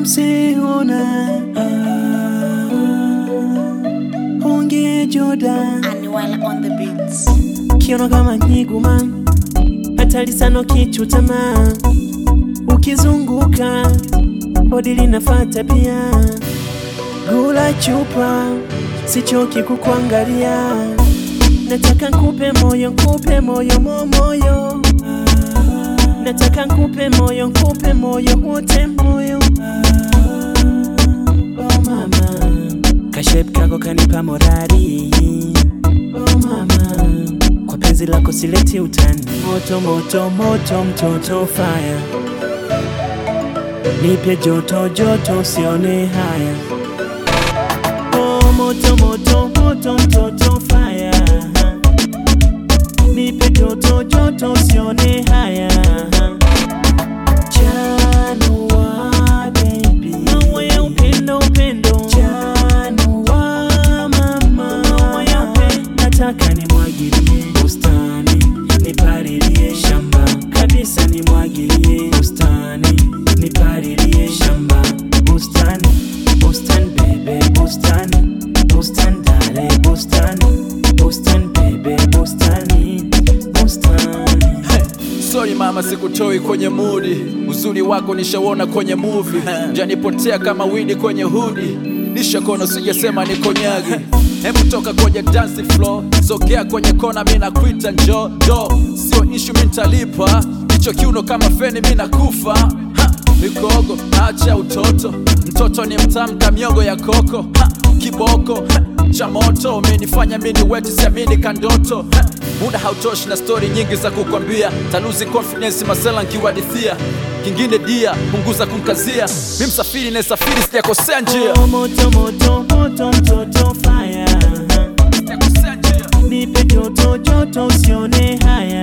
Seona Honge Jordan Annual on the beats. Kiono kama nyiguma hatari sana kichutama. Ukizunguka bodi linafata pia. Gula chupa sichoki kukuangalia. Nataka nkupe moyo moyo. Nataka nkupe moyo wote moyo. Oh mama, kashep kako kanipa morali. Oh mama, kwa penzi lako sileti utani. Moto mtoto fire. Nipe joto sione haya. Oh moto mtoto fire. Nipe joto sione haya. Chanua baby, maua ya upendo. Chanua mama, maua ya upendo. Nataka nimwagilie bustani, nipalilie shamba. Kabisa nimwagilie bustani, nipalilie shamba. Bustani baby, bustani dale, bustani baby, bustani. Sorry mama, sikutoi kwenye moodi. Uzuri wako nishawona kwenye movie. Janipotea kama widi kwenye hoodie. Nishakono sijasema niko nyagi. Hebu toka kwenye dance floor, sogea kwenye kona mina kuita njoo. Sio issue mitalipa, hicho kiuno kama feni mina kufa. Mikogo, acha utoto. Mtoto ni mtamu kamiogo ya koko. Kiboko, cha moto umenifanya mini weti siamini kandoto. Muda hautoshi na story nyingi za kukwambia. Taluzi confidence masela nkiwadithia. Kingine dia, punguza kumkazia. Mimi msafiri na safiri sijakosea njia. Oh moto mtoto fire. Sijakosea njia. Nipe joto usione haya.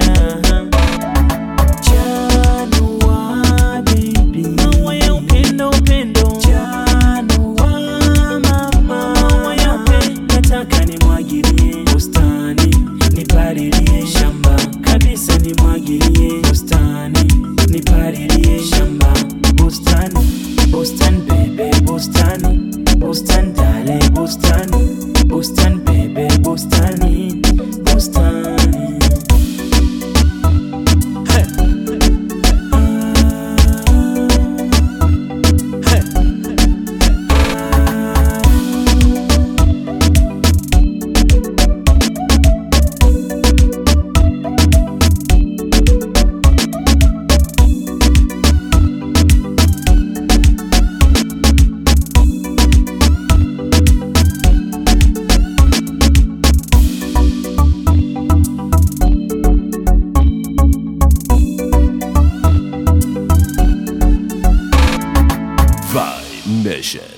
Chanua baby, maua ya upendo. Chanua mama, maua ya upendo. Nataka nimwagilie bustani, nipalilie shamba. Kabisa nimwagilie bustani, nipalilie shamba. Bustani baby, bustani dale, bustani baby, bustani. Vibe Nation.